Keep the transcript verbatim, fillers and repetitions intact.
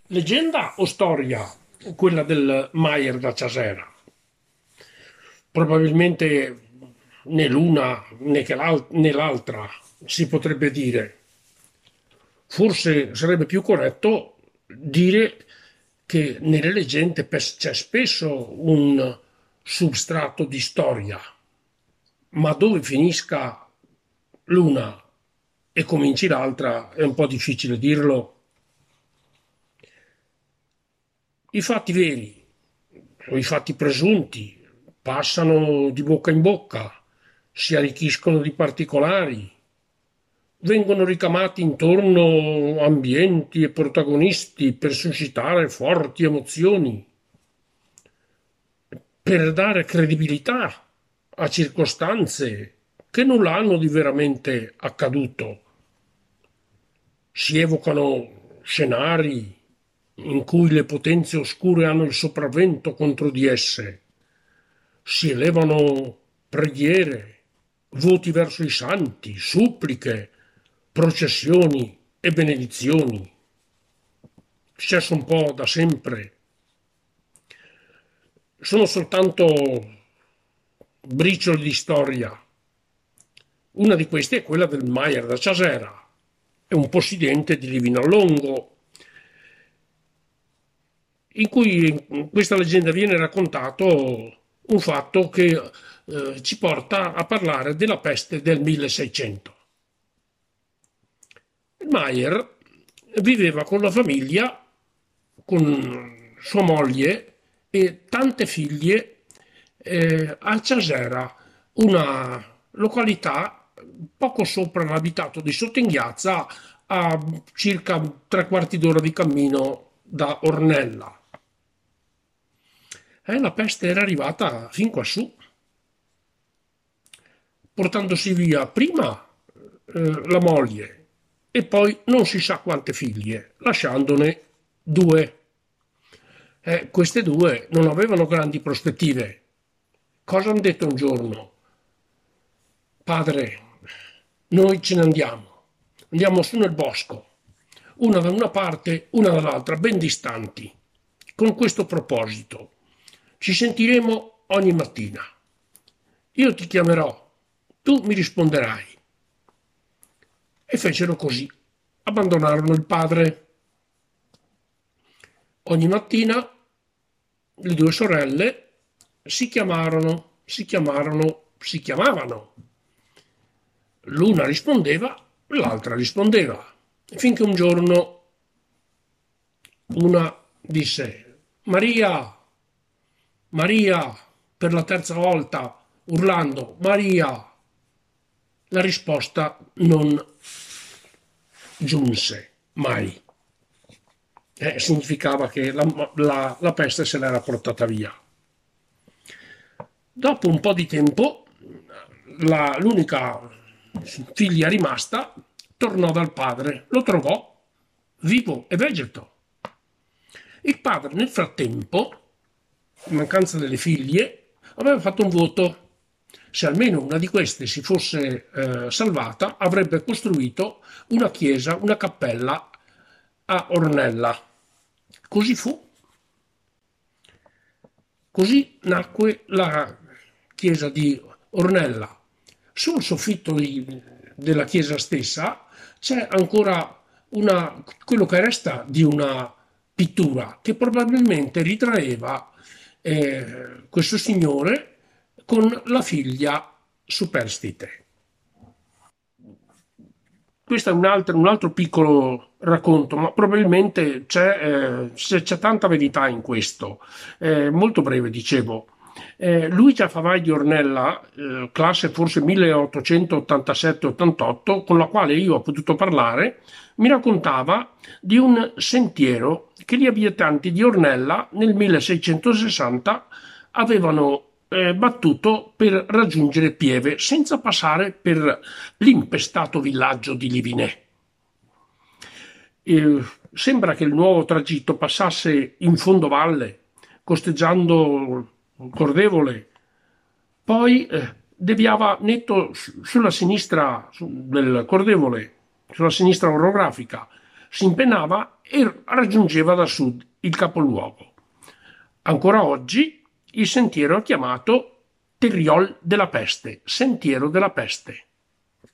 Leggenda o storia? Quella del Maier da Casera. Probabilmente né l'una né, che l'al- né l'altra si potrebbe dire. Forse sarebbe più corretto dire che nelle leggende pes- c'è spesso un substrato di storia, ma dove finisca l'una e cominci l'altra è un po' difficile dirlo. I fatti veri o i fatti presunti passano di bocca in bocca, si arricchiscono di particolari, vengono ricamati intorno ambienti e protagonisti per suscitare forti emozioni, per dare credibilità a circostanze che nulla hanno di veramente accaduto. Si evocano scenari in cui le potenze oscure hanno il sopravvento contro di esse. Si elevano preghiere, voti verso i santi, suppliche, processioni e benedizioni. Successo un po' da sempre. Sono soltanto bricioli di storia. Una di queste è quella del Maier da Casera, è un possidente di Livinallongo, in cui in questa leggenda viene raccontato un fatto che eh, ci porta a parlare della peste del milleseicento. Il Maier viveva con la famiglia, con sua moglie e tante figlie eh, a Casera, una località poco sopra l'abitato di Sottinghiazza, a circa tre quarti d'ora di cammino da Ornella. E la peste era arrivata fin quassù, portandosi via prima eh, la moglie e poi non si sa quante figlie, lasciandone due. Eh, queste due non avevano grandi prospettive. Cosa hanno detto un giorno? Padre, noi ce ne andiamo. Andiamo su nel bosco, una da una parte, una dall'altra, ben distanti, con questo proposito. Ci sentiremo ogni mattina. Io ti chiamerò, tu mi risponderai. E fecero così. Abbandonarono il padre. Ogni mattina le due sorelle si chiamarono, si chiamarono, si chiamavano. L'una rispondeva, l'altra rispondeva. Finché un giorno una disse Maria, Maria, per la terza volta, urlando Maria. La risposta non giunse mai. Eh, significava che la, la, la peste se l'era portata via. Dopo un po' di tempo, la, l'unica figlia rimasta tornò dal padre, lo trovò vivo e vegeto. Il padre nel frattempo, in mancanza delle figlie, aveva fatto un voto. Se almeno una di queste si fosse eh, salvata, avrebbe costruito una chiesa, una cappella a Ornella. Così fu. Così nacque la chiesa di Ornella. Sul soffitto di, della chiesa stessa c'è ancora una, quello che resta di una pittura che probabilmente ritraeva eh, questo signore con la figlia superstite. Questo è un altro, un altro piccolo racconto, ma probabilmente c'è, eh, c'è tanta verità in questo. Eh, molto breve, dicevo. Eh, Luigia Favai di Ornella, eh, classe forse milleottocentottantasette ottantotto, con la quale io ho potuto parlare, mi raccontava di un sentiero che gli abitanti di Ornella nel milleseicentosessanta avevano eh, battuto per raggiungere Pieve senza passare per l'impestato villaggio di Livinè. Eh, sembra che il nuovo tragitto passasse in fondovalle, costeggiando Cordevole, poi eh, deviava netto sulla sinistra del Cordevole, sulla sinistra orografica, si impennava e raggiungeva da sud il capoluogo. Ancora oggi il sentiero è chiamato Terriol della Peste, Sentiero della Peste.